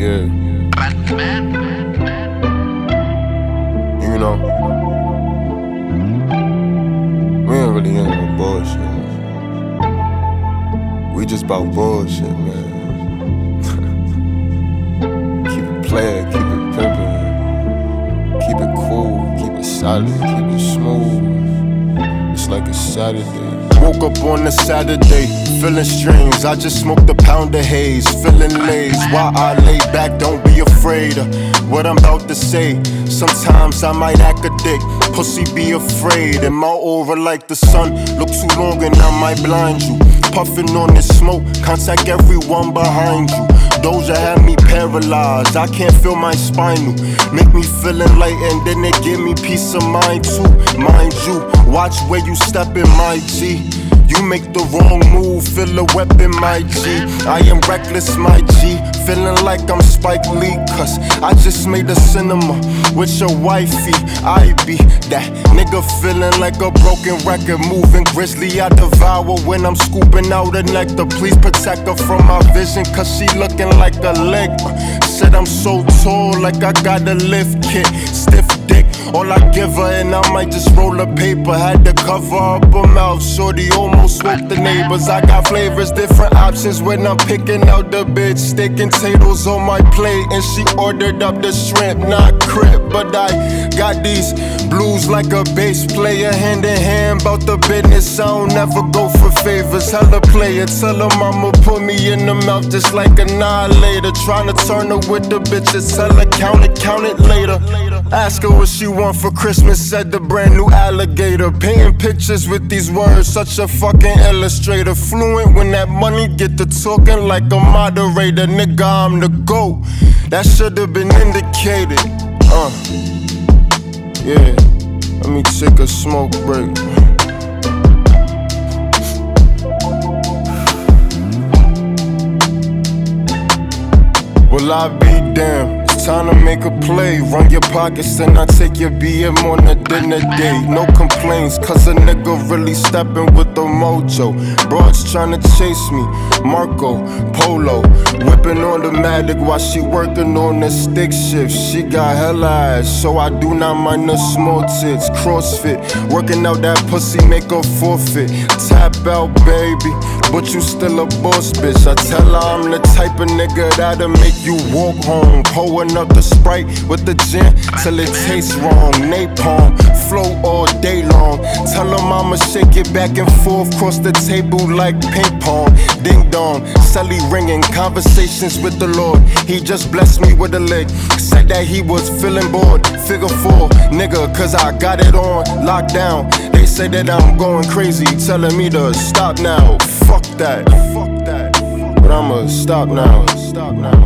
Yeah. You know, we ain't really into no bullshit. We just bout bullshit, man. Keep it playing, keep it pimpin'. Keep it cool, keep it solid, keep it smooth. It's like a Saturday. Woke up on a Saturday, feeling strange. I just smoked a pound of haze, feeling lazy. While I lay back, don't be afraid of what I'm about to say. Sometimes I might act a dick, pussy be afraid. And my aura like the sun, look too long and I might blind you. Puffin' on this smoke, contact everyone behind you. Doja had me paralyzed, I can't feel my spinal. Make me feeling light and then it give me peace of mind too. Mind you, watch where you step in, my G. You make the wrong move, feel a weapon, my G. I am reckless, my G. Feeling like I'm Spike Lee, cause I just made a cinema with your wifey. I be that nigga feeling like a broken record, moving grizzly. I devour when I'm scooping out a nectar. Please protect her from my vision, cause she looking like a leg. Said I'm so tall, like I got a lift kit. Stiff dick, all I give her, and I might just roll a paper. Had to cover up her mouth, shorty almost woke the neighbors. I got flavors, different options when I'm picking out the bitch. Steak and potatoes on my plate, and she ordered up the shrimp, not crib. But I got these blues like a bass player, hand in hand, bout the business. I don't never go for favors, hella player. Tell her mama put me in the mouth just like annihilator. Tryna turn her with the bitches, tell her count it later. Ask her what she want for Christmas, said the brand new alligator. Painting pictures with these words, such a fucking illustrator. Fluent when that money get to talking like a moderator. Nigga, I'm the GOAT, that should've been indicated. Yeah, let me take a smoke break. Well, I be damned. Time to make a play, run your pockets, then I take your BM on a dinner date. No complaints, cause a nigga really steppin' with the mojo. Broads tryna chase me, Marco, Polo, whippin' automatic while she workin' on the stick shift. She got hella ass, so I do not mind the small tits. CrossFit, working out that pussy, make her forfeit. Tap out, baby, but you still a boss bitch. I tell her I'm the type of nigga that'll make you walk home. Pouring up the Sprite with the gin till it tastes wrong. Napalm, flow all day long. Tell her mama shake it back and forth, cross the table like ping pong. Ding dong, celly ringing, conversations with the Lord. He just blessed me with a lick, said that he was feeling bored. Figure 4, nigga, cause I got it on lockdown. They say that I'm going crazy, telling me to stop now. Fuck that, but I'ma stop now.